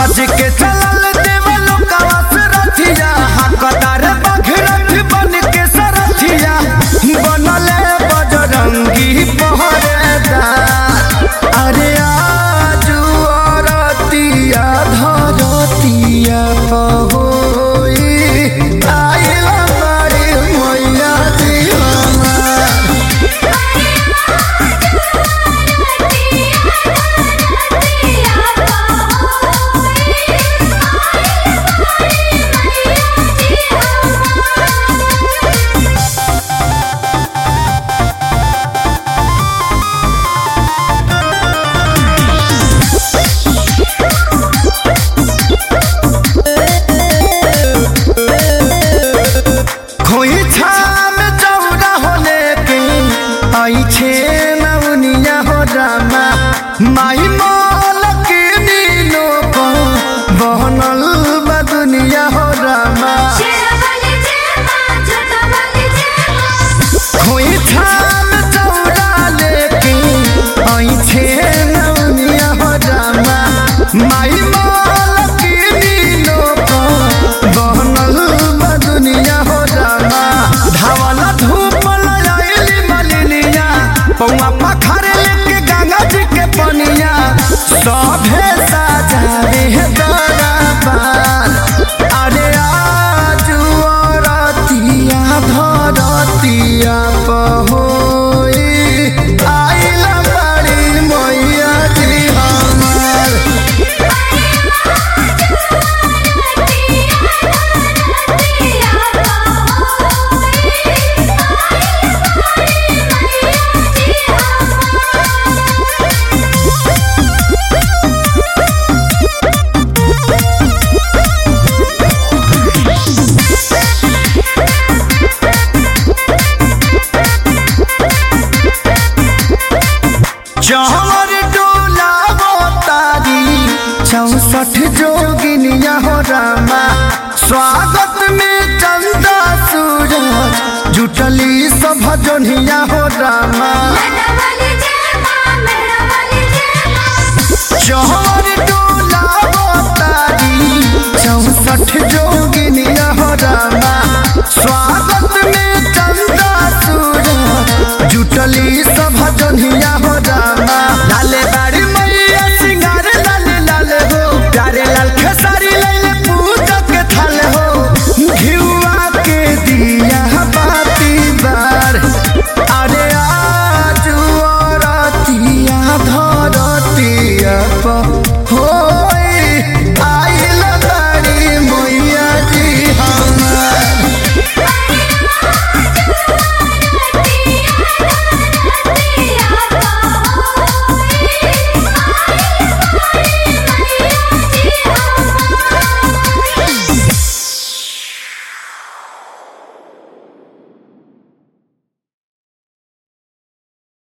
सज के चलल देवलो कावस रथिया हकदार बघरथ बन के सरथिया बनले बजरंगी पहरेदार। अरे आजू औरतिया धरतिया होई आइला बड़ी मैया जी हमार। आई छे नवनिया हो रामा माई मोल के नीनो को बहनल बा दुनिया हो रामा। खोई छाम चौरा लेके आई छे नवनिया हो रामा माई मोल के नीनो को बहनल बा दुनिया हो रामा। धावला धूप पौआ पखार लेके गंगा जी के पनिया सभे सजावे दरबार। अरे आजू औरतिया धरतिया होई आइला बड़ी मैया जी हमार। चौर डोला तारी 64 जोगिनिया हो रामा स्वागत में चंदा सूरज जुटली सब जोनिया हो रामा। चौर डोला तारी 64 जोगिनिया हो रामा स्वागत में चंदा सूरज जुटली सब जोनिया हो